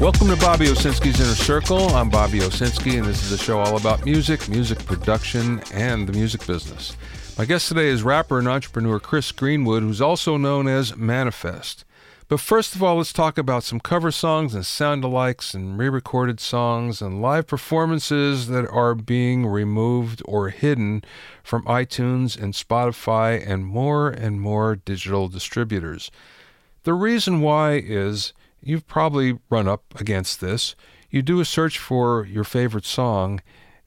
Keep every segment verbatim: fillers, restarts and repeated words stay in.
Welcome to Bobby Owsinski's Inner Circle. I'm Bobby Owsinski, and this is a show all about music, music production, and the music business. My guest today is rapper and entrepreneur Chris Greenwood, who's also known as Manifest. But first of all, let's talk about some cover songs and sound-alikes and re-recorded songs and live performances that are being removed or hidden from iTunes and Spotify and more and more digital distributors. The reason why is you've probably run up against this. You do a search for your favorite song,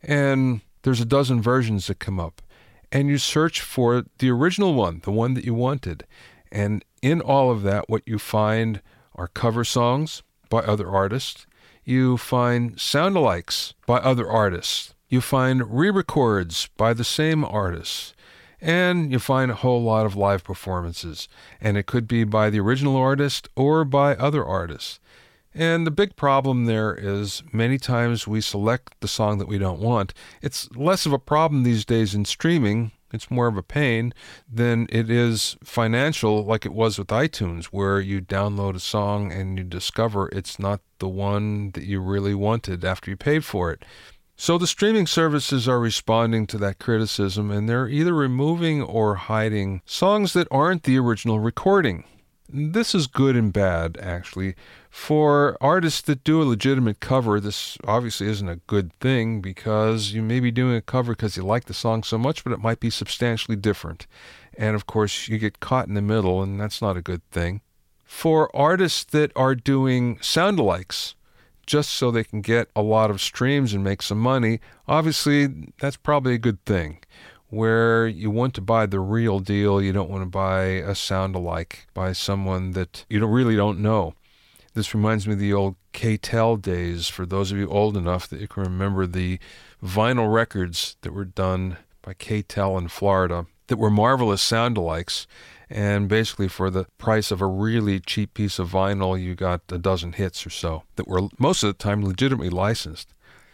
and there's a dozen versions that come up. And you search for the original one, the one that you wanted. And in all of that, what you find are cover songs by other artists. You find sound-alikes by other artists. You find re-records by the same artists. And you find a whole lot of live performances. And it could be by the original artist or by other artists. And the big problem there is many times we select the song that we don't want. It's less of a problem these days in streaming. It's more of a pain than it is financial, like it was with iTunes, where you download a song and you discover it's not the one that you really wanted after you paid for it. So the streaming services are responding to that criticism, and they're either removing or hiding songs that aren't the original recording. This is good and bad, actually. For artists that do a legitimate cover, this obviously isn't a good thing because you may be doing a cover because you like the song so much, but it might be substantially different. And of course, you get caught in the middle, and that's not a good thing. For artists that are doing sound-alikes, just so they can get a lot of streams and make some money, obviously that's probably a good thing. Where you want to buy the real deal, you don't want to buy a sound-alike by someone that you don't, really don't know. This reminds me of the old K-Tel days, for those of you old enough that you can remember the vinyl records that were done by K-Tel in Florida that were marvelous sound-alikes. And basically for the price of a really cheap piece of vinyl, you got a dozen hits or so that were most of the time legitimately licensed.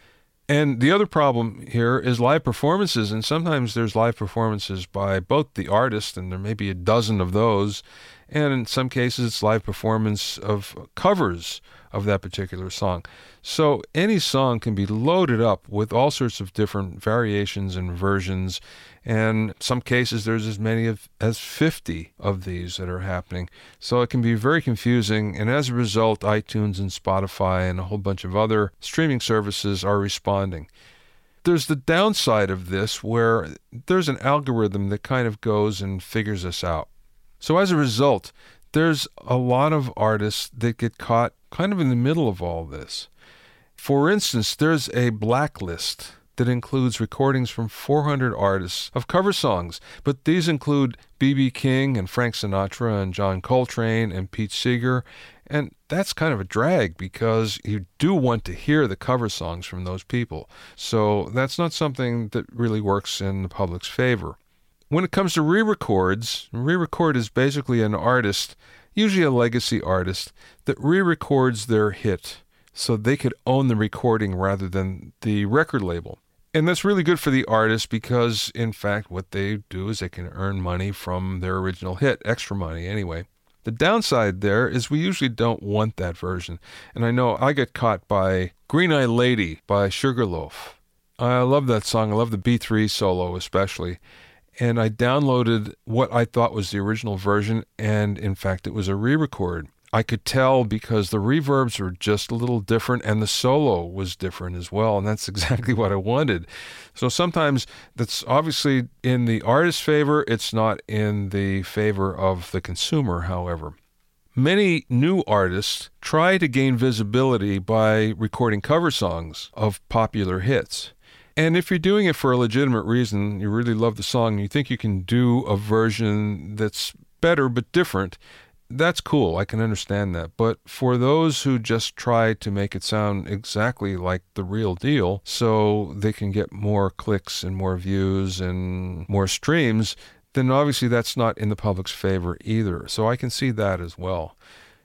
And the other problem here is live performances, and sometimes there's live performances by both the artist, and there may be a dozen of those, and in some cases it's live performance of covers of that particular song. So any song can be loaded up with all sorts of different variations and versions, and in some cases there's as many of, as fifty of these that are happening. So it can be very confusing, and as a result, iTunes and Spotify and a whole bunch of other streaming services are responding. There's the downside of this where there's an algorithm that kind of goes and figures this out. So as a result, there's a lot of artists that get caught kind of in the middle of all this. For instance, there's a blacklist that includes recordings from four hundred artists of cover songs, but these include B B King and Frank Sinatra and John Coltrane and Pete Seeger, and that's kind of a drag because you do want to hear the cover songs from those people. So that's not something that really works in the public's favor. When it comes to re-records, re-record is basically an artist, usually a legacy artist, that re-records their hit so they could own the recording rather than the record label. And that's really good for the artist because, in fact, what they do is they can earn money from their original hit, extra money anyway. The downside there is we usually don't want that version. And I know I get caught by Green Eyed Lady by Sugarloaf. I love that song. I love the B three solo especially. And I downloaded what I thought was the original version, and in fact, it was a re-record. I could tell because the reverbs were just a little different, and the solo was different as well, and that's exactly what I wanted. So sometimes that's obviously in the artist's favor. It's not in the favor of the consumer, however. Many new artists try to gain visibility by recording cover songs of popular hits. And if you're doing it for a legitimate reason, you really love the song, and you think you can do a version that's better but different, that's cool. I can understand that. But for those who just try to make it sound exactly like the real deal so they can get more clicks and more views and more streams, then obviously that's not in the public's favor either. So I can see that as well.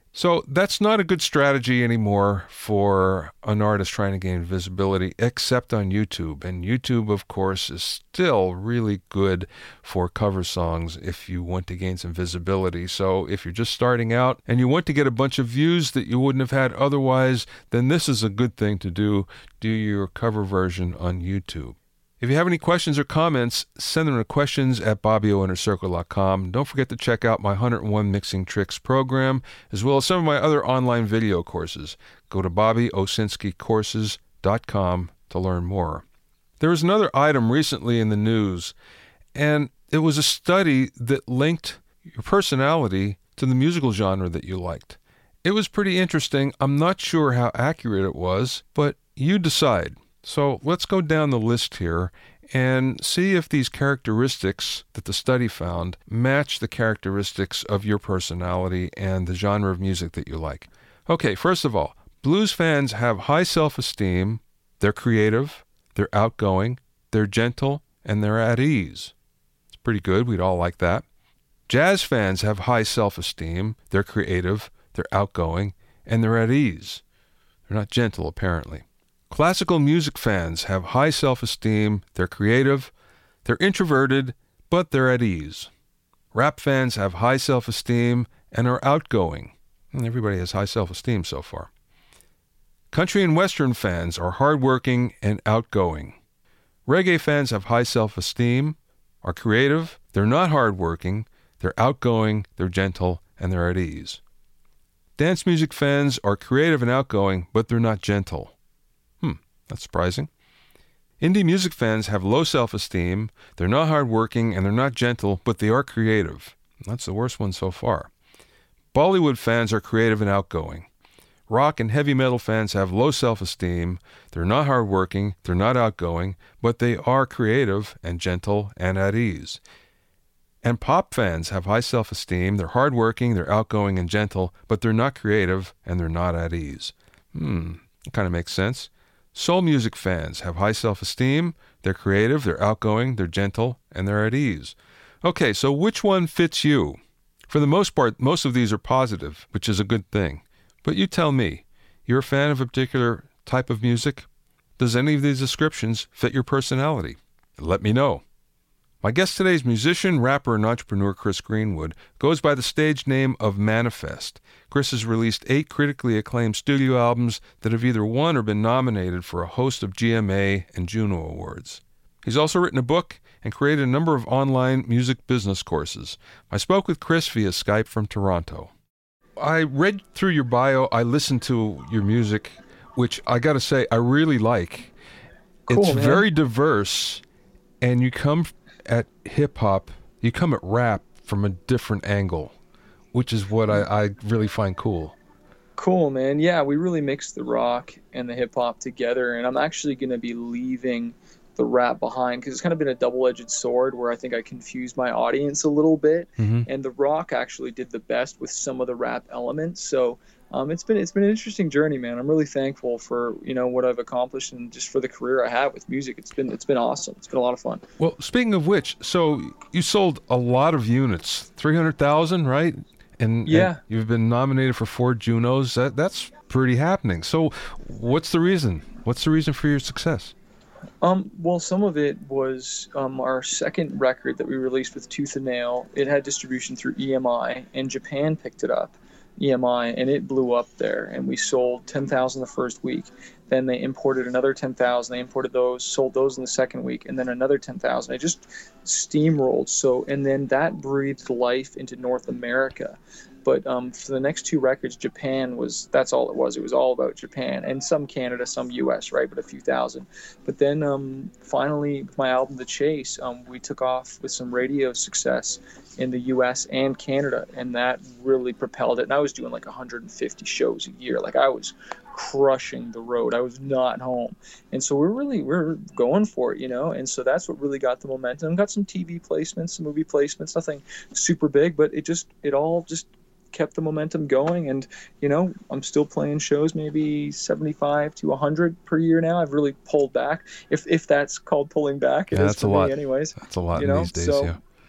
So that's not a good strategy anymore for an artist trying to gain visibility, except on YouTube. And YouTube, of course, is still really good for cover songs if you want to gain some visibility. So if you're just starting out and you want to get a bunch of views that you wouldn't have had otherwise, then this is a good thing to do. Do your cover version on YouTube. If you have any questions or comments, send them to questions at bobby o inner circle dot com. Don't forget to check out my one hundred and one Mixing Tricks program, as well as some of my other online video courses. Go to bobby owsinski courses dot com to learn more. There was another item recently in the news, and it was a study that linked your personality to the musical genre that you liked. It was pretty interesting. I'm not sure how accurate it was, but you decide. So let's go down the list here and see if these characteristics that the study found match the characteristics of your personality and the genre of music that you like. Okay, first of all, blues fans have high self-esteem, they're creative, they're outgoing, they're gentle, and they're at ease. It's pretty good. We'd all like that. Jazz fans have high self-esteem, they're creative, they're outgoing, and they're at ease. They're not gentle, apparently. Classical music fans have high self-esteem, they're creative, they're introverted, but they're at ease. Rap fans have high self-esteem and are outgoing. And everybody has high self-esteem so far. Country and Western fans are hardworking and outgoing. Reggae fans have high self-esteem, are creative, they're not hardworking, they're outgoing, they're gentle, and they're at ease. Dance music fans are creative and outgoing, but they're not gentle. That's surprising. Indie music fans have low self-esteem, they're not hardworking, and they're not gentle, but they are creative. That's the worst one so far. Bollywood fans are creative and outgoing. Rock and heavy metal fans have low self-esteem, they're not hardworking, they're not outgoing, but they are creative and gentle and at ease. And pop fans have high self-esteem, they're hardworking, they're outgoing and gentle, but they're not creative and they're not at ease. Hmm, that kind of makes sense. Soul music fans have high self-esteem, they're creative, they're outgoing, they're gentle, and they're at ease. Okay, so which one fits you? For the most part, most of these are positive, which is a good thing. But you tell me, you're a fan of a particular type of music? Does any of these descriptions fit your personality? Let me know. My guest today is musician, rapper, and entrepreneur Chris Greenwood, goes by the stage name of Manifest. Chris has released eight critically acclaimed studio albums that have either won or been nominated for a host of G M A and Juno Awards. He's also written a book and created a number of online music business courses. I spoke with Chris via Skype from Toronto. I read through your bio, I listened to your music, which I got to say, I really like. Cool, it's man. very diverse, and you come at hip-hop, you come at rap from a different angle, which is what I, I really find cool. Cool, man. Yeah, we really mixed the rock and the hip-hop together, and I'm actually going to be leaving the rap behind because it's kind of been a double-edged sword where I think I confused my audience a little bit, Mm-hmm. and the rock actually did the best with some of the rap elements. So um, it's been it's been an interesting journey, man. I'm really thankful for you know what I've accomplished and just for the career I have with music. It's been it's been awesome. It's been a lot of fun. Well, speaking of which, so you sold a lot of units, three hundred thousand, right? And, Yeah. and you've been nominated for four Junos. That, that's pretty happening. So what's the reason? What's the reason for your success? Um, well, some of it was um, our second record that we released with Tooth and Nail. It had distribution through E M I, and Japan picked it up, E M I, and it blew up there. And we sold ten thousand the first week. Then they imported another ten thousand. They imported those, sold those in the second week, and then another ten thousand. It just steamrolled. So, and then that breathed life into North America. But um, for the next two records, Japan was, that's all it was. It was all about Japan and some Canada, some U S, right? But a few thousand. But then um, finally, with my album, The Chase, um, we took off with some radio success in the U S and Canada. And that really propelled it. And I was doing like one hundred fifty shows a year. Like I was crushing the road. I was not home. And so we're really, we're going for it, you know? And so that's what really got the momentum. Got some T V placements, some movie placements, nothing super big, but it just, it all just kept the momentum going. And you know, I'm still playing shows maybe seventy-five to one hundred per year now. I've really pulled back, if if that's called pulling back. It Yeah, is that's for a me lot. anyways. That's a lot You in know, these days, so yeah.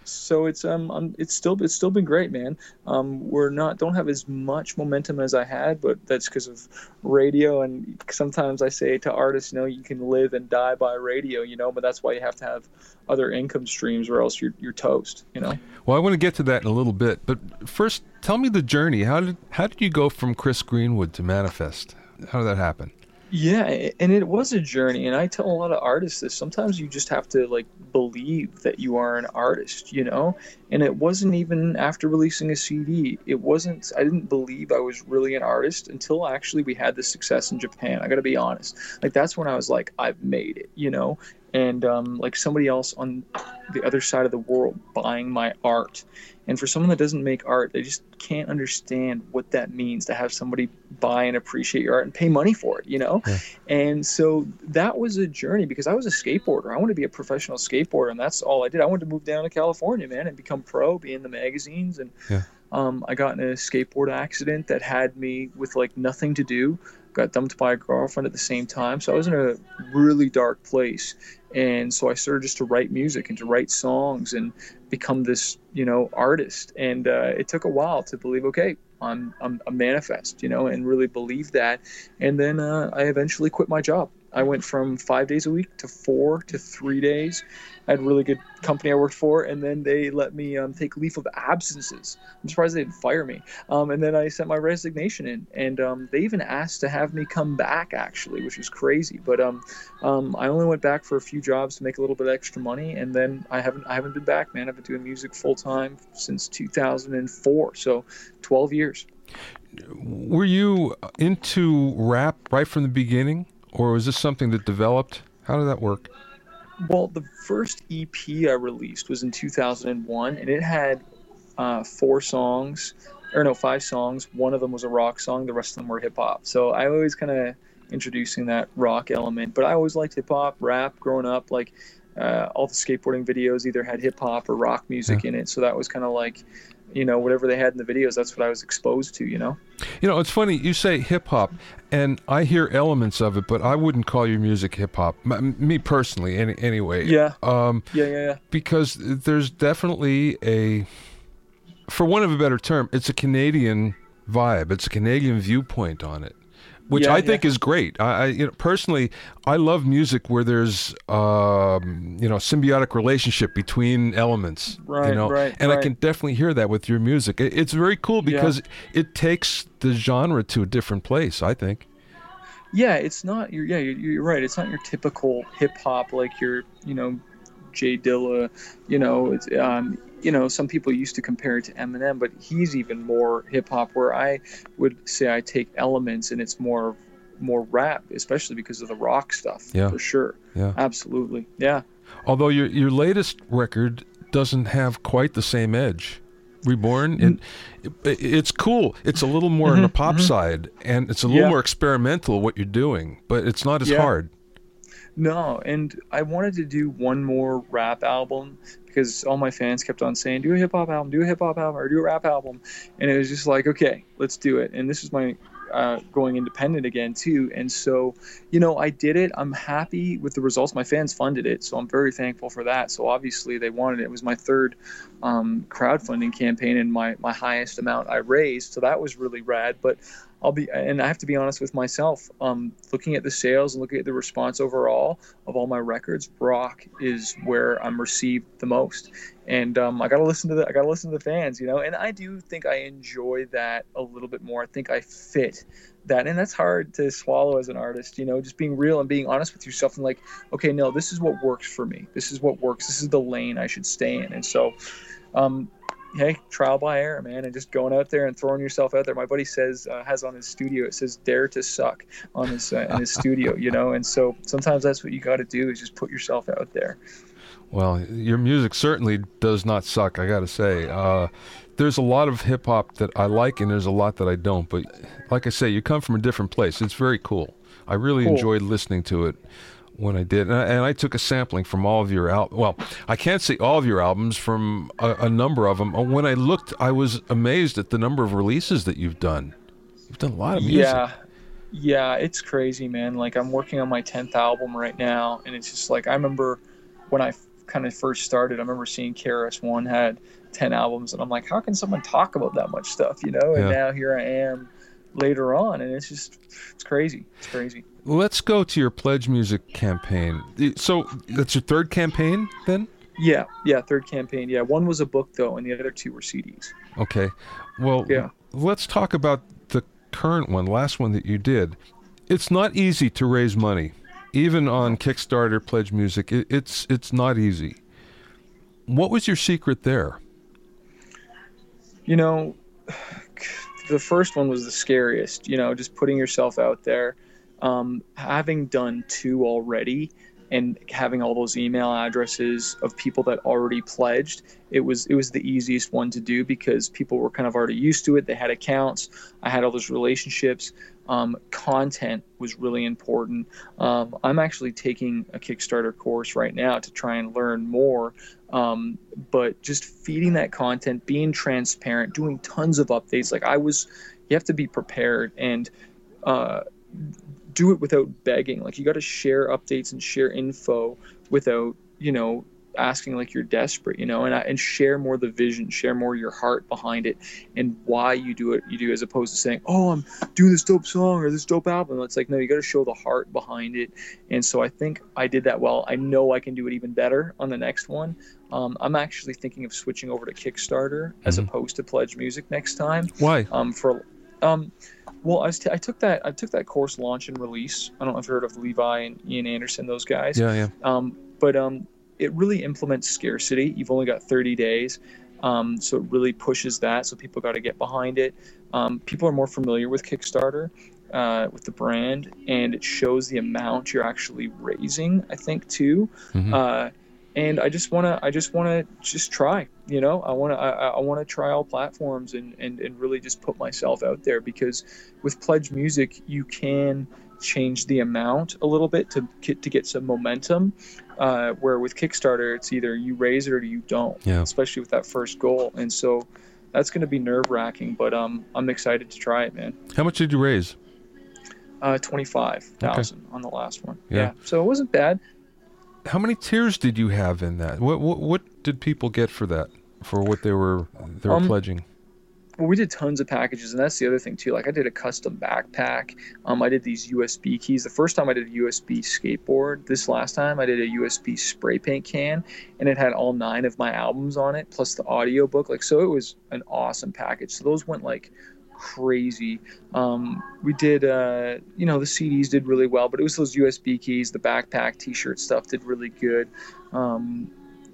So it's um, um it's still it's still been great, man. Um, we're not don't have as much momentum as I had, but that's because of radio. And sometimes I say to artists, you know, you can live and die by radio, you know, but that's why you have to have other income streams, or else you're you're toast, you know. Well, I want to get to that in a little bit, but first, tell me the journey. How did how did you go from Chris Greenwood to Manifest? How did that happen? Yeah, and it was a journey, and I tell a lot of artists this. Sometimes you just have to like believe that you are an artist, you know? And it wasn't even after releasing a C D. It wasn't I didn't believe I was really an artist until actually we had the success in Japan. I got to be honest. Like that's when I was like, I've made it, you know? And um, like somebody else on the other side of the world buying my art. And for someone that doesn't make art, they just can't understand what that means to have somebody buy and appreciate your art and pay money for it, you know? Yeah. And so that was a journey, because I was a skateboarder. I wanted to be a professional skateboarder, and that's all I did. I wanted to move down to California, man, and become pro, be in the magazines. And yeah. um, I got in a skateboard accident that had me with like nothing to do. Got dumped by a girlfriend at the same time. So I was in a really dark place. And so I started just to write music and to write songs and become this, you know, artist. And uh, it took a while to believe, okay, I'm, I'm a Manifest, you know, and really believe that. And then uh, I eventually quit my job. I went from five days a week to four to three days. I had a really good company I worked for, and then they let me um, take leave of absences. I'm surprised they didn't fire me. Um, and then I sent my resignation in, and um, they even asked to have me come back, actually, which was crazy. But um, um, I only went back for a few jobs to make a little bit of extra money, and then I haven't I haven't been back, man. I've been doing music full time since two thousand four, so twelve years. Were you into rap right from the beginning, or was this something that developed? How did that work? Well, the first E P I released was in two thousand one, and it had uh, four songs, or no, five songs. One of them was a rock song. The rest of them were hip-hop. So I always kind of introducing that rock element. But I always liked hip-hop, rap growing up. Like uh, all the skateboarding videos either had hip-hop or rock music yeah. in it. So that was kind of like, you know, whatever they had in the videos, that's what I was exposed to, you know? You know, it's funny, you say hip-hop, and I hear elements of it, but I wouldn't call your music hip-hop, M- me personally, any, anyway. Yeah. Um, yeah, yeah, yeah. Because there's definitely a, for want of a better term, it's a Canadian vibe. It's a Canadian viewpoint on it, which yeah, I think yeah. is great. I, I you know, personally, I love music where there's, um, you know, symbiotic relationship between elements. Right, you know? right, And right. I can definitely hear that with your music. It, it's very cool because yeah. it takes the genre to a different place, I think. Yeah, it's not. You're, yeah, you're, you're right. It's not your typical hip hop like your, you know, Jay Dilla. You know, it's um, you know, some people used to compare it to Eminem, but he's even more hip hop. Where I would say I take elements and it's more, more rap, especially because of the rock stuff. Yeah, for sure. Yeah, absolutely. Yeah. Although your your latest record doesn't have quite the same edge. Reborn, it, it, it's cool. It's a little more mm-hmm, on the pop mm-hmm. side, and it's a little yeah. more experimental what you're doing, but it's not as yeah. hard. No, and I wanted to do one more rap album because all my fans kept on saying, do a hip-hop album, do a hip-hop album, or do a rap album. And it was just like, okay, let's do it. And this is my uh, going independent again, too. And so, you know, I did it. I'm happy with the results. My fans funded it, so I'm very thankful for that. So obviously they wanted it. It was my third um, crowdfunding campaign and my, my highest amount I raised. So that was really rad. But I'll be, and I have to be honest with myself, um, looking at the sales and looking at the response overall of all my records, rock is where I'm received the most. And um, I gotta listen to the, I gotta listen to the fans, you know. And I do think I enjoy that a little bit more. I think I fit that, and that's hard to swallow as an artist, you know. Just being real and being honest with yourself and like, okay, no, this is what works for me. This is what works. This is the lane I should stay in. And so, um, hey, trial by error, man, and just going out there and throwing yourself out there. My buddy says uh, has on his studio, it says "Dare to Suck" on his uh, in his studio, you know. And so sometimes that's what you got to do is just put yourself out there. Well, your music certainly does not suck, I got to say. Uh, there's a lot of hip hop that I like, and there's a lot that I don't. But like I say, you come from a different place. It's very cool. I really cool. enjoyed listening to it when I did, and I, and I took a sampling from all of your al- well, I can't say all of your albums, from a, a number of them. When I looked, I was amazed at the number of releases that you've done. You've done a lot of music. Yeah, yeah, it's crazy, man. Like I'm working on my tenth album right now, and it's just like I remember when I kind of first started, I remember seeing K R S One had ten albums, and I'm like, how can someone talk about that much stuff, you know? And Yeah. now here I am later on, and it's just, it's crazy. It's crazy. Let's go to your Pledge Music campaign. So that's your third campaign then? Yeah, yeah, third campaign. Yeah, one was a book though, and the other two were C Ds. Okay. Well, Yeah. let's talk about the current one, last one that you did. It's not easy to raise money. Even on Kickstarter, Pledge Music, it, it's it's not easy. What was your secret there? You know, the first one was the scariest, you know, just putting yourself out there. Um, having done two already and having all those email addresses of people that already pledged, it was it was the easiest one to do because people were kind of already used to it. They had accounts. I had all those relationships. Um, content was really important. Um, I'm actually taking a Kickstarter course right now to try and learn more. Um, but just feeding that content, being transparent, doing tons of updates. Like I was, you have to be prepared and uh, do it without begging. Like you got to share updates and share info without, you know, asking like you're desperate, you know, and and share more the vision, share more your heart behind it and why you do it you do, as opposed to saying, oh, I'm doing this dope song or this dope album. It's like, no, you got to show the heart behind it. And so I think I did that well. I know I can do it even better on the next one. Um, I'm actually thinking of switching over to Kickstarter as Mm-hmm. opposed to Pledge Music next time. Why? Um, for um, well, I, was t- I took that I took that course launch and release. I don't know if you've heard of Levi and Ian Anderson, those guys. Yeah, yeah. Um, but um, it really implements scarcity. You've only got thirty days. Um, so it really pushes that. So people got to get behind it. Um, people are more familiar with Kickstarter, uh, with the brand, and it shows the amount you're actually raising, I think, too. Mhm. Uh, and I just want to, I just want to just try, you know, I want to, I, I want to try all platforms and, and, and really just put myself out there, because with Pledge Music, you can change the amount a little bit to get, to get some momentum. Uh, where with Kickstarter, it's either you raise it or you don't, Yeah. especially with that first goal. And so that's going to be nerve wracking, but um, I'm excited to try it, man. How much did you raise? Uh, twenty-five thousand on the last one. Yeah. Yeah. So it wasn't bad. How many tiers did you have in that? What what, what did people get for that? For what they were they were Um, pledging? Well, we did tons of packages, and that's the other thing too. Like I did a custom backpack. Um, I did these U S B keys. The first time I did a U S B skateboard. This last time I did a U S B spray paint can, and it had all nine of my albums on it, plus the audio book. Like, so it was an awesome package. So those went like crazy. Um, we did, uh, you know, the C Ds did really well, but it was those U S B keys, the backpack, T-shirt stuff did really good. Um,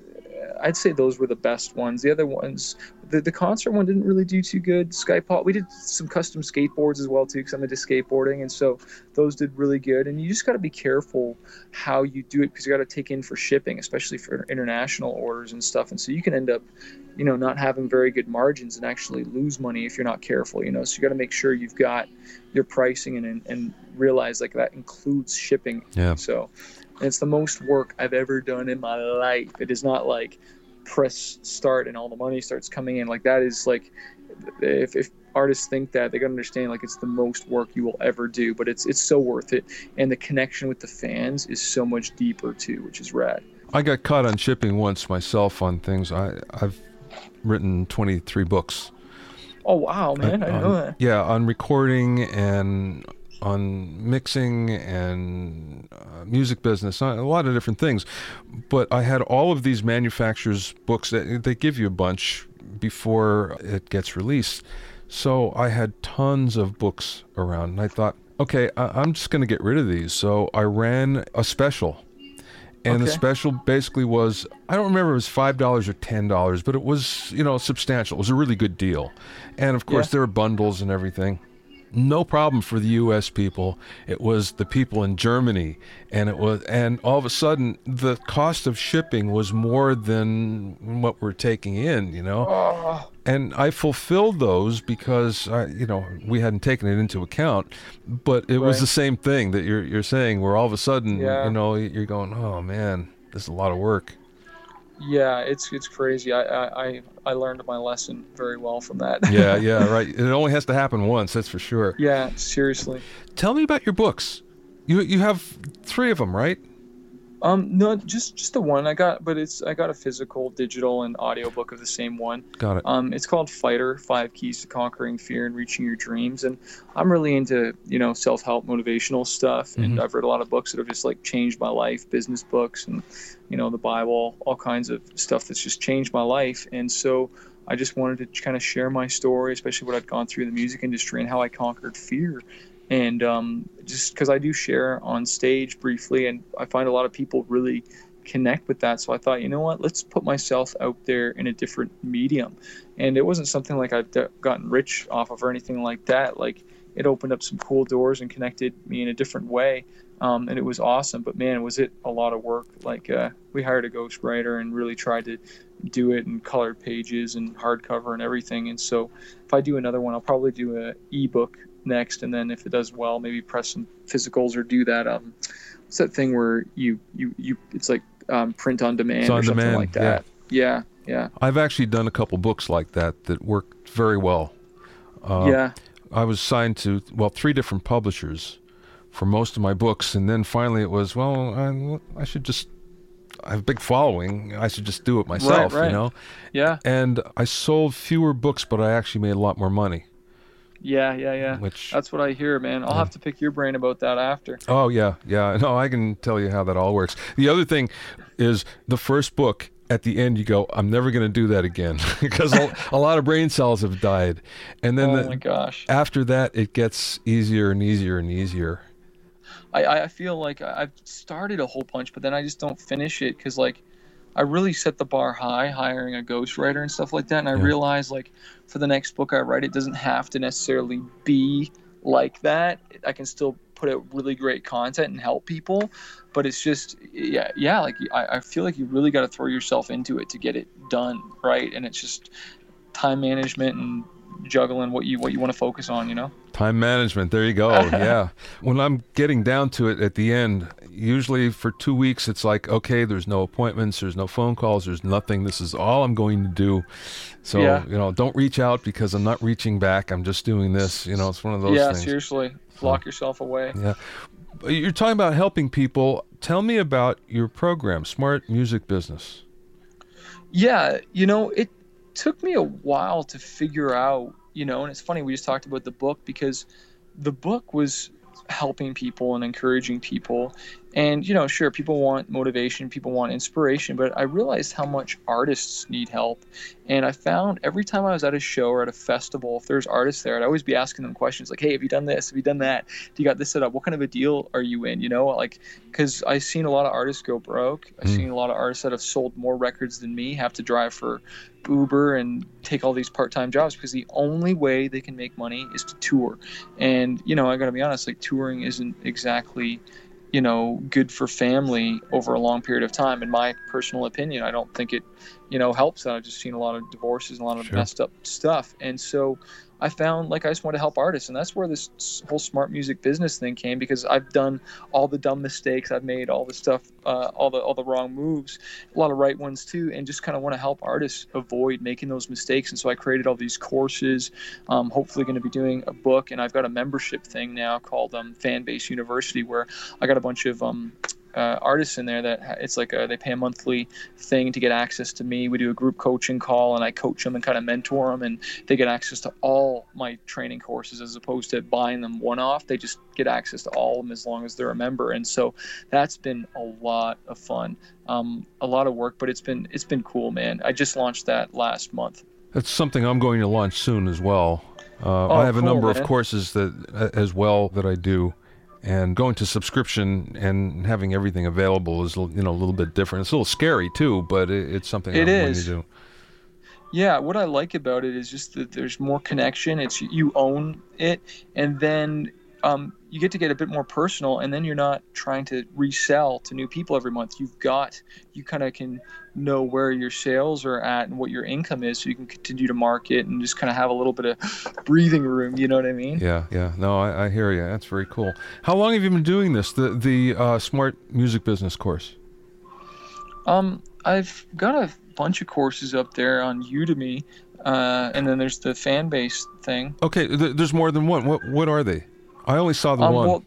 I'd say those were the best ones. The other ones, the, the concert one didn't really do too good. Skypod, we did some custom skateboards as well too, because I'm into skateboarding, and so those did really good. And you just got to be careful how you do it, because you got to take in for shipping, especially for international orders and stuff. And so you can end up, you know, not having very good margins and actually lose money if you're not careful, you know. So you got to make sure you've got your pricing and and realize like that includes shipping. Yeah. So. And it's the most work I've ever done in my life. It is not like press start and all the money starts coming in. Like that is like, if, if artists think that, they gotta understand like it's the most work you will ever do, but it's it's so worth it. And the connection with the fans is so much deeper too, which is rad. I got caught on shipping once myself on things. I I've written twenty-three books. Oh wow, man, I didn't on, know that. Yeah, on recording and on mixing and uh, music business, a lot of different things. But I had all of these manufacturers' books that they give you a bunch before it gets released. So I had tons of books around, and I thought, okay, I- I'm just going to get rid of these. So I ran a special. And the Okay. special basically was, I don't remember if it was five dollars or ten dollars, but it was, you know, substantial. It was a really good deal. And of course, Yeah. there were bundles and everything. No problem for the U S people. It was the people in Germany, and it was, and all of a sudden, the cost of shipping was more than what we're taking in, you know. Oh, And I fulfilled those because I, you know, we hadn't taken it into account, but it was Right. the same thing that you're you're saying, where all of a sudden, Yeah. you know, you're going, oh man, this is a lot of work. yeah, it's it's crazy. I, I I I learned my lesson very well from that. Yeah, yeah, right. It only has to happen once, that's for sure. Yeah, seriously. Tell me about your books. You you have three of them, right? Um, no, just just the one I got, but it's I got a physical, digital, and audiobook of the same one. Got it. Um, it's called Fighter: Five Keys to Conquering Fear and Reaching Your Dreams, and I'm really into you know self-help, motivational stuff, and Mhm. I've read a lot of books that have just like changed my life, business books, and you know the Bible, all kinds of stuff that's just changed my life, and so I just wanted to kind of share my story, especially what I've gone through in the music industry and how I conquered fear. And um, just because I do share on stage briefly, and I find a lot of people really connect with that. So I thought, you know what, let's put myself out there in a different medium. And it wasn't something like I've de- gotten rich off of or anything like that. Like it opened up some cool doors and connected me in a different way. Um, and it was awesome. But man, was it a lot of work. Like uh, we hired a ghostwriter and really tried to do it in colored pages and hardcover and everything. And so if I do another one, I'll probably do a ebook next, and then if it does well, maybe press some physicals or do that um what's that thing where you you you it's like um print on demand It's on or something demand, like that. Yeah. yeah yeah I've actually done a couple books like that that worked very well. Uh, yeah I was signed to, well, three different publishers for most of my books, and then finally it was, well, I, I should just, I have a big following, I should just do it myself, right, right. you know? yeah And I sold fewer books, but I actually made a lot more money. yeah yeah yeah Which, That's what I hear, man. I'll Yeah. have to pick your brain about that after. oh, yeah, yeah. No, I can tell you how that all works. The other thing is the first book, at the end you go, I'm never going to do that again because a, a lot of brain cells have died. And then Oh the, my gosh. after that, it gets easier and easier and easier. I, I feel like I- I've started a whole bunch, but then I just don't finish it because, like, I really set the bar high hiring a ghostwriter and stuff like that. And I Yeah. realized, like, for the next book I write, it doesn't have to necessarily be like that. I can still put out really great content and help people. But it's just, yeah, yeah. like, I, I feel like you really got to throw yourself into it to get it done, right? And it's just time management and juggling what you what you want to focus on, you know? Time management. There you go. Yeah. When I'm getting down to it at the end, usually for two weeks, it's like, okay, there's no appointments, there's no phone calls, there's nothing. This is all I'm going to do. So, Yeah. you know, don't reach out because I'm not reaching back. I'm just doing this. You know, it's one of those yeah, things. seriously. Lock yourself away. Yeah. You're talking about helping people. Tell me about your program, Smart Music Business. Yeah, you know, it took me a while to figure out, you know, and it's funny, we just talked about the book because the book was helping people and encouraging people. And, you know, sure, people want motivation, people want inspiration, but I realized how much artists need help. And I found every time I was at a show or at a festival, if there's artists there, I'd always be asking them questions like, hey, have you done this? Have you done that? Do you got this set up? What kind of a deal are you in? You know, like, because I've seen a lot of artists go broke. I've Mm. seen a lot of artists that have sold more records than me have to drive for Uber and take all these part-time jobs because the only way they can make money is to tour. And, you know, I got to be honest, like, touring isn't exactly, you know, good for family over a long period of time. In my personal opinion, I don't think it, you know, helps. I've just seen a lot of divorces and a lot of Sure. messed up stuff. And so I found like I just want to help artists. And that's where this s- whole smart music business thing came, because I've done all the dumb mistakes. I've made all the stuff, uh, all the all the wrong moves, a lot of right ones too, and just kind of want to help artists avoid making those mistakes. And so I created all these courses. Um, hopefully going to be doing a book, and I've got a membership thing now called um, Fanbase University, where I got a bunch of um, uh, artists in there that ha- it's like a, they pay a monthly thing to get access to me. We do a group coaching call, and I coach them and kind of mentor them, and they get access to all my training courses as opposed to buying them one off. They just get access to all of them as long as they're a member. And so that's been a lot of fun, um, a lot of work, but it's been it's been cool, man. I just launched that last month. That's something I'm going to launch soon as well. Uh, Oh, I have a cool, number man. of courses that uh, as well that I do, and going to subscription and having everything available is, you know, a little bit different. It's a little scary too, but it, it's something It I'm going is. to do. Yeah, what I like about it is just that there's more connection. It's you own it, and then um, you get to get a bit more personal, and then you're not trying to resell to new people every month. You've got, you kind of can know where your sales are at and what your income is, so you can continue to market and just kind of have a little bit of breathing room. You know what I mean? Yeah, yeah. No, I, I hear you. That's very cool. How long have you been doing this, the the uh, Smart Music Business course? Um, I've got a bunch of courses up there on Udemy, uh, and then there's the fan base thing. Okay, th- there's more than one. What what are they? I only saw the Um, one. well,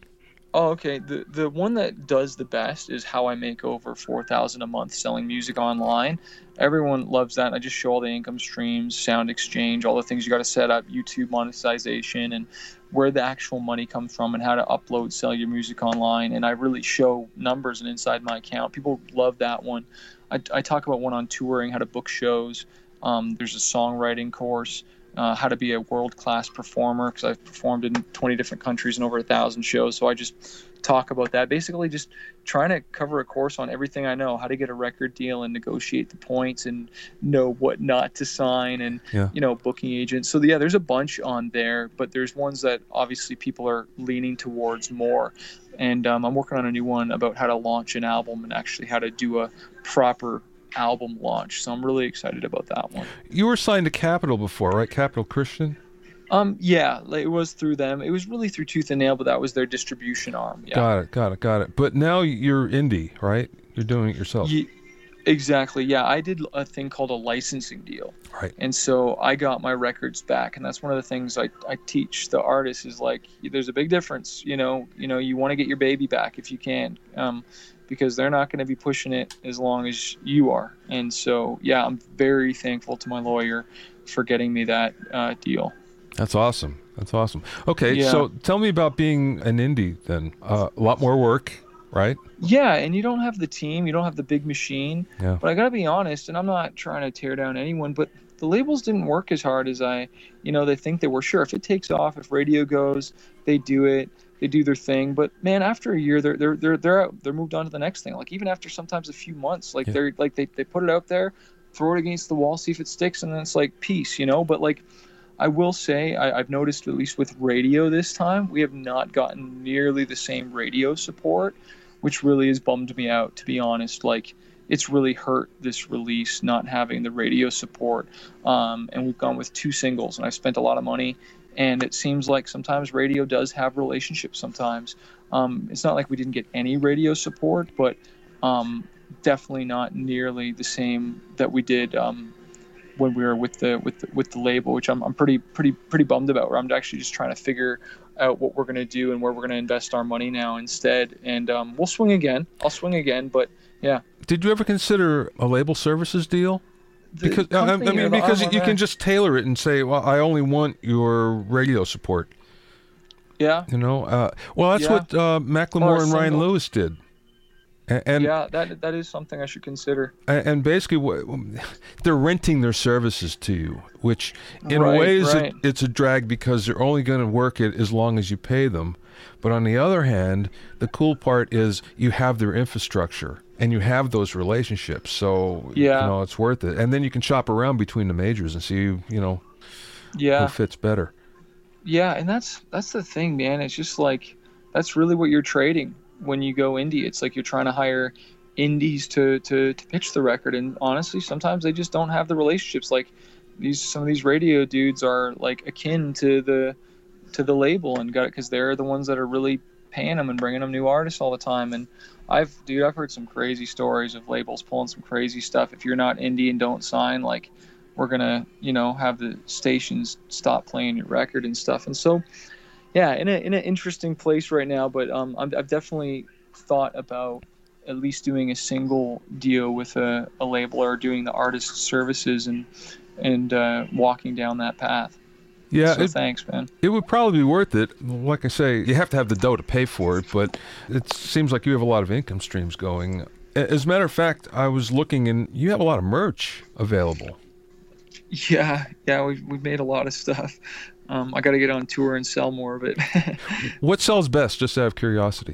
Oh, okay. The the one that does the best is How I Make Over four thousand a month selling music online. Everyone loves that. I just show all the income streams, Sound Exchange, all the things you got to set up, YouTube monetization, and where the actual money comes from, and how to upload, sell your music online. And I really show numbers and inside my account. People love that one. I, I talk about one on touring, how to book shows. Um, there's a songwriting course. Uh, how to be a world-class performer, because I've performed in twenty different countries and over a thousand shows. So I just talk about that. Basically, just trying to cover a course on everything I know, how to get a record deal and negotiate the points and know what not to sign, and Yeah. you know, booking agents. So yeah, there's a bunch on there, but there's ones that obviously people are leaning towards more. And um, I'm working on a new one about how to launch an album and actually how to do a proper album launch. So I'm really excited about that one. You were signed to Capitol before, right? Capitol Christian? Um, yeah, like, it was through them. It was really through Tooth and Nail, but that was their distribution arm. Yeah. Got it, got it, got it. But now you're indie, right? You're doing it yourself. Ye- exactly. Yeah, I did a thing called a licensing deal. Right. And so I got my records back, and that's one of the things I, I teach the artists is like, there's a big difference. You know, you know, you want to get your baby back if you can. Um, because they're not going to be pushing it as long as you are. And so, yeah, I'm very thankful to my lawyer for getting me that uh, deal. That's awesome. That's awesome. Okay, Yeah. so tell me about being an indie then. Uh, a lot more work, right? Yeah, and you don't have the team, you don't have the big machine. Yeah. But I got to be honest, and I'm not trying to tear down anyone, but the labels didn't work as hard as I, you know, they think they were. Sure, if it takes off, if radio goes, they do it. They do their thing, but man, after a year, they're they're they're they're out, they're moved on to the next thing. Like even after sometimes a few months, like Yeah. they're like they, they put it out there, throw it against the wall, see if it sticks, and then it's like peace, you know. But like, I will say, I, I've noticed at least with radio this time, we have not gotten nearly the same radio support, which really has bummed me out, to be honest. Like, it's really hurt this release not having the radio support, um, and we've gone with two singles, and I spent a lot of money. And it seems like sometimes radio does have relationships sometimes. Um, it's not like we didn't get any radio support, but um, definitely not nearly the same that we did um, when we were with the with the, with the label, which I'm I'm pretty pretty pretty bummed about. Where I'm actually just trying to figure out what we're gonna do and where we're gonna invest our money now instead. And um, we'll swing again. I'll swing again, but yeah. Did you ever consider a label services deal? The Because I, I company or mean, the because arm you on can that- just tailor it and say, "Well, I only want your radio support." yeah. You know, uh, well, that's Yeah. what uh, Macklemore Or a and Ryan single. Lewis did, and and, yeah, that that is something I should consider. and basically, what, they're renting their services to you, which in Right, ways right. it, it's a drag because they're only going to work it as long as you pay them. But on the other hand, the cool part is you have their infrastructure and you have those relationships, so Yeah. you know it's worth it. And then you can shop around between the majors and see, you know, Yeah. who fits better. Yeah, and that's that's the thing, man. It's just like that's really what you're trading when you go indie. It's like you're trying to hire indies to, to, to pitch the record, and honestly, sometimes they just don't have the relationships. Like these, some of these radio dudes are like akin to the to the label and got it because they're the ones that are really paying them and bringing them new artists all the time. And I've dude, I've heard some crazy stories of labels pulling some crazy stuff. If you're not indie and don't sign, like we're gonna, you know, have the stations stop playing your record and stuff. And so, yeah, in a in an interesting place right now. But um, I'm, I've definitely thought about at least doing a single deal with a, a label or doing the artist services and and uh, walking down that path. Yeah, So it, thanks, man. it would probably be worth it. Like I say, you have to have the dough to pay for it, but it seems like you have a lot of income streams going. A- As a matter of fact, I was looking and you have a lot of merch available. Yeah, yeah, we've we've made a lot of stuff. Um, I got to get on tour and sell more of it. What sells best, just out of curiosity?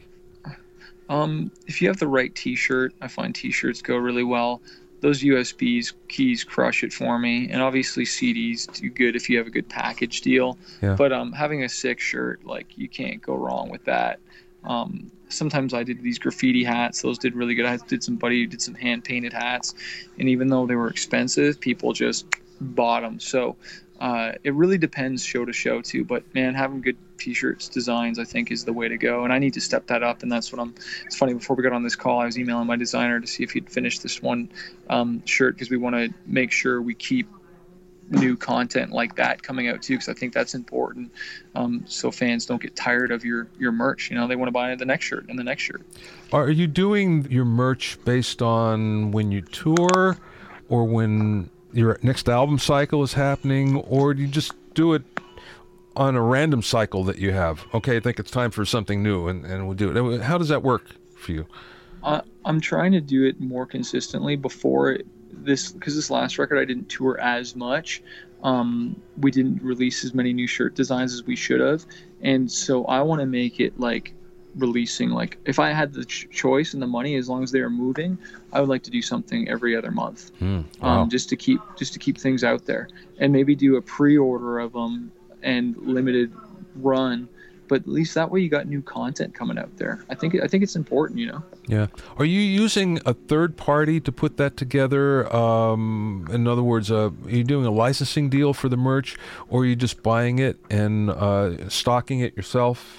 Um, if you have the right T-shirt, I find T-shirts go really well. Those U S Bs keys crush it for me, and obviously C Ds do good if you have a good package deal. Yeah. But um, having a sick shirt, like you can't go wrong with that. Um, sometimes I did these graffiti hats; those did really good. I did some buddy who did some hand painted hats, and even though they were expensive, people just bought them. So uh, it really depends show to show too. But man, having good T-shirts designs I think is the way to go, and I need to step that up. And that's what I'm. It's funny, before we got on this call, I was emailing my designer to see if he'd finish this one um, shirt because we want to make sure we keep new content like that coming out too, because I think that's important. Um, so fans don't get tired of your your merch. You know, they want to buy the next shirt and the next shirt. Are you doing your merch based on when you tour, or when your next album cycle is happening, or do you just do it on a random cycle that you have? Okay, I think it's time for something new, and, and we'll do it. How does that work for you? Uh, I'm trying to do it more consistently. Before it, this, because this last record I didn't tour as much. Um, we didn't release as many new shirt designs as we should have, and so I want to make it like releasing, like if I had the ch- choice and the money, as long as they are moving, I would like to do something every other month. Mm, wow. um, just to keep just to keep things out there, and maybe do a pre-order of them and limited run. But at least that way you got new content coming out there. I think I think it's important, you know. Yeah. Are you using a third party to put that together? Um, in other words, uh, are you doing a licensing deal for the merch, or are you just buying it and uh, stocking it yourself?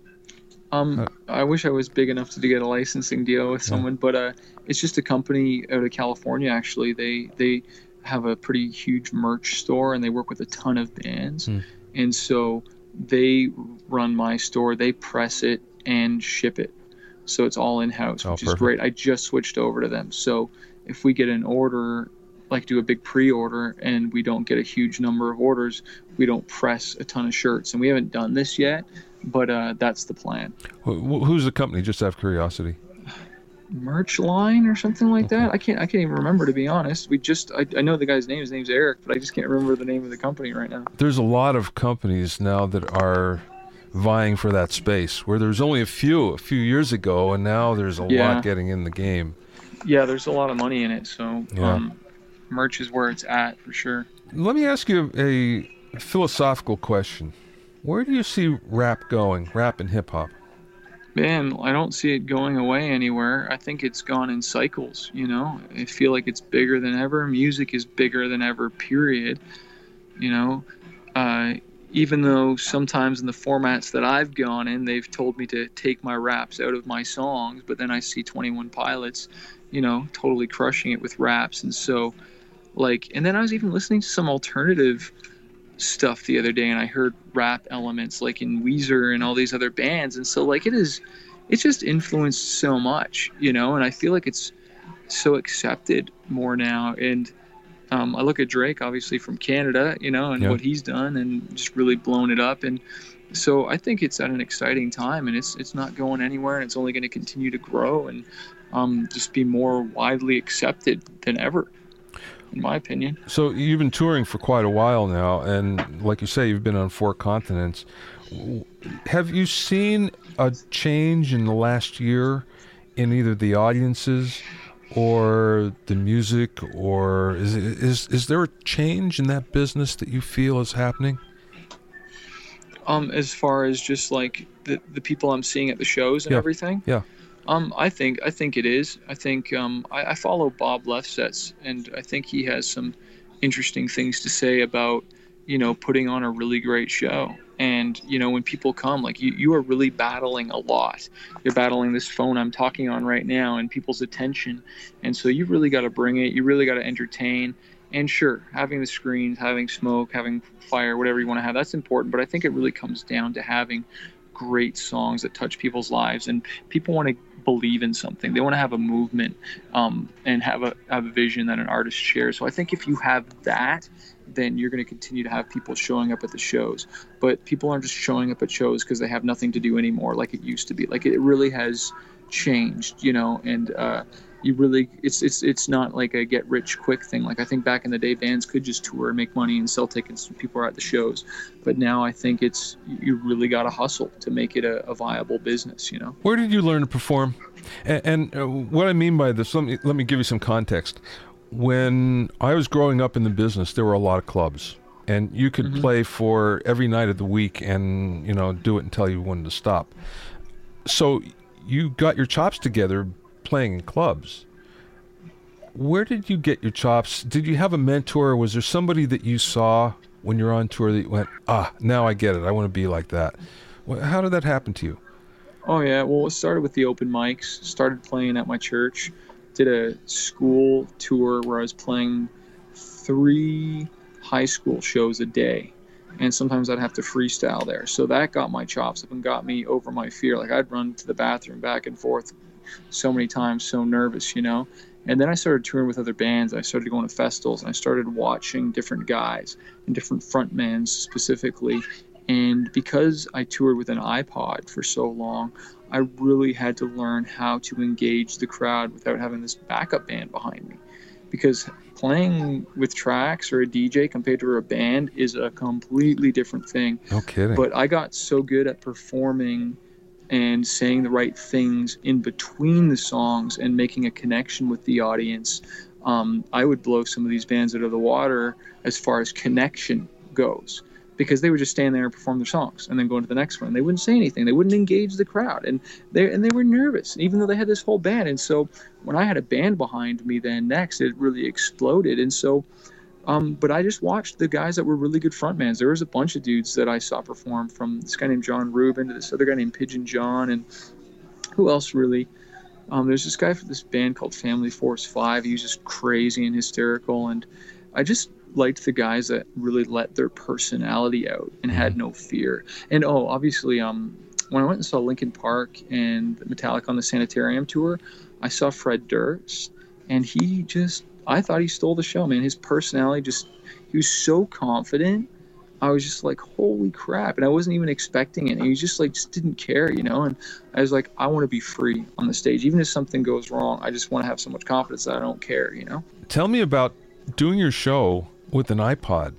Um, I wish I was big enough to get a licensing deal with someone, yeah. but uh, it's just a company out of California. Actually, they they have a pretty huge merch store, and they work with a ton of bands, mm. and so they run my store. They press it and ship it, so it's all in house, oh, which perfect. is great. I just switched over to them, so if we get an order, like do a big pre-order, and we don't get a huge number of orders, we don't press a ton of shirts, and we haven't done this yet. But uh, that's the plan. Who's the company? Just out of curiosity. Merch Line or something like okay. that. I can't. I can't even remember, to be honest. We just. I, I know the guy's name. His name's Eric, but I just can't remember the name of the company right now. There's a lot of companies now that are vying for that space, where there's only a few a few years ago, and now there's a yeah. lot getting in the game. Yeah, there's a lot of money in it. So yeah. um, merch is where it's at for sure. Let me ask you a philosophical question. Where do you see rap going, rap and hip-hop? Man, I don't see it going away anywhere. I think it's gone in cycles, you know? I feel like it's bigger than ever. Music is bigger than ever, period. You know? Uh, even though sometimes in the formats that I've gone in, they've told me to take my raps out of my songs, but then I see twenty-one Pilots, you know, totally crushing it with raps. And so, like, and then I was even listening to some alternative stuff the other day, and I heard rap elements like in Weezer and all these other bands, and so like it is it's just influenced so much, you know, and I feel like it's so accepted more now. And um, I look at Drake, obviously from Canada, you know, and yeah. what he's done and just really blown it up, and so I think it's at an exciting time, and it's it's not going anywhere, and it's only going to continue to grow and um, just be more widely accepted than ever, in my opinion. So you've been touring for quite a while now, and like you say, you've been on four continents. Have you seen a change in the last year in either the audiences or the music, or is is is there a change in that business that you feel is happening? Um, as far as just like the the people I'm seeing at the shows and yeah. everything. Yeah. Um, I think I think it is. I think um, I, I follow Bob Lefsetz, and I think he has some interesting things to say about, you know, putting on a really great show. And, you know, when people come, like you, you are really battling a lot. You're battling this phone I'm talking on right now and people's attention. And so you really got to bring it. You really got to entertain. And sure, having the screens, having smoke, having fire, whatever you want to have, that's important. But I think it really comes down to having great songs that touch people's lives, and people want to believe in something. They want to have a movement um, and have a have a vision that an artist shares. So I think if you have that, then you're going to continue to have people showing up at the shows. But people aren't just showing up at shows because they have nothing to do anymore, like it used to be. Like it really has changed, you know. And uh, you really, it's it's it's not like a get rich quick thing. Like I think back in the day, bands could just tour and make money and sell tickets when people are at the shows. But now I think it's you really got to hustle to make it a, a viable business, you know. Where did you learn to perform? And, and uh, what I mean by this, let me let me give you some context. When I was growing up in the business, there were a lot of clubs, and you could mm-hmm. play for every night of the week, and you know, do it until you wanted to stop. So you got your chops together playing in clubs. Where did you get your chops? Did you have a mentor, or was there somebody that you saw when you're on tour that you went, ah, now I get it, I want to be like that? How did that happen to you? Oh yeah, well, it started with the open mics. Started playing at my church. Did a school tour where I was playing three high school shows a day. And sometimes I'd have to freestyle there. So that got my chops up and got me over my fear. Like I'd run to the bathroom back and forth so many times, so nervous, you know. And then I started touring with other bands. I started going to festivals, and I started watching different guys and different frontmans specifically. And because I toured with an iPod for so long, I really had to learn how to engage the crowd without having this backup band behind me. Because playing with tracks or a D J compared to a band is a completely different thing. No kidding. But I got so good at performing and saying the right things in between the songs and making a connection with the audience. Um, I would blow some of these bands out of the water as far as connection goes, because they would just stand there and perform their songs and then go into the next one. They wouldn't say anything. They wouldn't engage the crowd. And they and they were nervous, even though they had this whole band. And so when I had a band behind me then next, it really exploded. And so, um, but I just watched the guys that were really good frontmans. There was a bunch of dudes that I saw perform, from this guy named John Rubin to this other guy named Pigeon John. And who else really? Um, there's this guy for this band called Family Force Five. He was just crazy and hysterical. And I just liked the guys that really let their personality out and had no fear. And oh, obviously, um, when I went and saw Linkin Park and Metallica on the Sanitarium tour, I saw Fred Durst, and he just, I thought he stole the show, man. His personality just, he was so confident. I was just like, holy crap. And I wasn't even expecting it. And he was just like, just didn't care, you know? And I was like, I want to be free on the stage. Even if something goes wrong, I just want to have so much confidence that I don't care, you know? Tell me about doing your show with an iPod.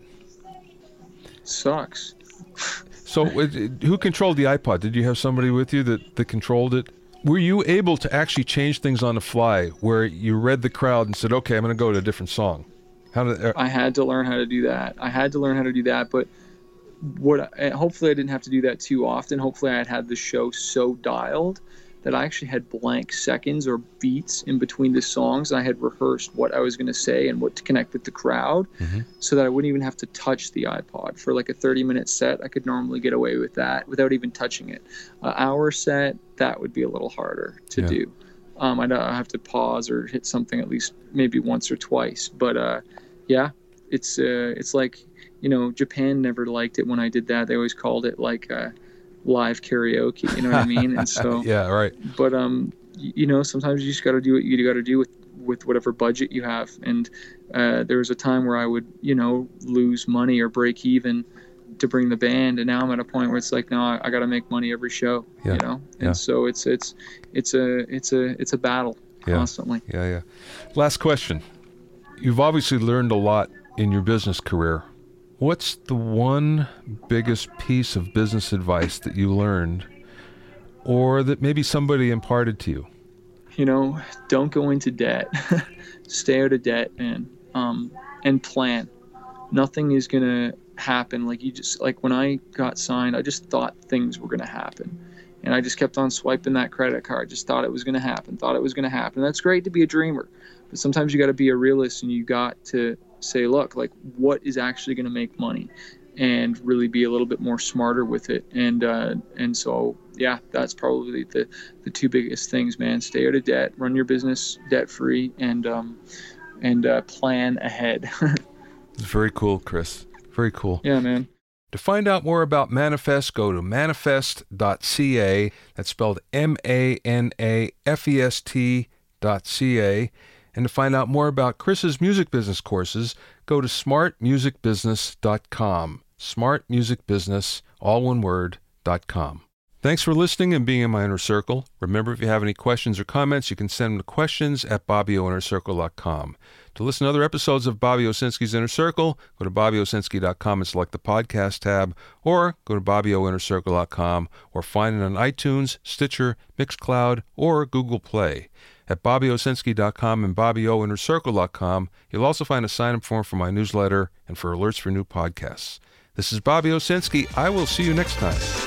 Sucks. So it, who controlled the iPod? Did you have somebody with you that, that controlled it? Were you able to actually change things on the fly, where you read the crowd and said, okay, I'm going to go to a different song? How did uh, I had to learn how to do that. I had to learn how to do that, but what I, hopefully I didn't have to do that too often. Hopefully I had had the show so dialed that I actually had blank seconds or beats in between the songs. I had rehearsed what I was going to say and what to connect with the crowd, mm-hmm. so that I wouldn't even have to touch the iPod. For like a thirty minute set, I could normally get away with that without even touching it. An hour set, that would be a little harder to yeah. do. Um, I'd uh, have to pause or hit something at least maybe once or twice. But uh, yeah, it's uh, it's like, you know, Japan never liked it when I did that. They always called it like uh, live karaoke, you know what I mean? And so yeah, right. But um, you, you know, sometimes you just got to do what you got to do with with whatever budget you have. And uh, there was a time where I would, you know, lose money or break even to bring the band, and now I'm at a point where it's like, no, I, I got to make money every show, yeah. you know. And yeah. so it's it's it's a it's a it's a battle yeah. constantly. Yeah, yeah. Last question. You've obviously learned a lot in your business career. What's the one biggest piece of business advice that you learned, or that maybe somebody imparted to you? You know, don't go into debt. Stay out of debt, man. Um, and plan. Nothing is gonna happen like you just like when I got signed. I just thought things were gonna happen, and I just kept on swiping that credit card. Just thought it was gonna happen. Thought it was gonna happen. That's great to be a dreamer, but sometimes you got to be a realist, and you got to say, look, like, what is actually going to make money, and really be a little bit more smarter with it. And uh, and so, yeah, that's probably the, the two biggest things, man. Stay out of debt, run your business debt free, and um, and uh, plan ahead. It's very cool, Chris. Very cool. Yeah, man. To find out more about Manifest, go to manifest dot c a. That's spelled M A N A F E S T dot C A. And to find out more about Chris's music business courses, go to smart music business dot com. smart music business, all one word, dot com. Thanks for listening and being in my inner circle. Remember, if you have any questions or comments, you can send them to questions at bobby o inner circle dot com. To listen to other episodes of Bobby Owsinski's Inner Circle, go to bobby owsinski dot com and select the podcast tab, or go to bobby o inner circle dot com, or find it on iTunes, Stitcher, Mixcloud, or Google Play. At bobby owsinski dot com and bobby o inner circle dot com, you'll also find a sign-up form for my newsletter and for alerts for new podcasts. This is Bobby Owsinski. I will see you next time.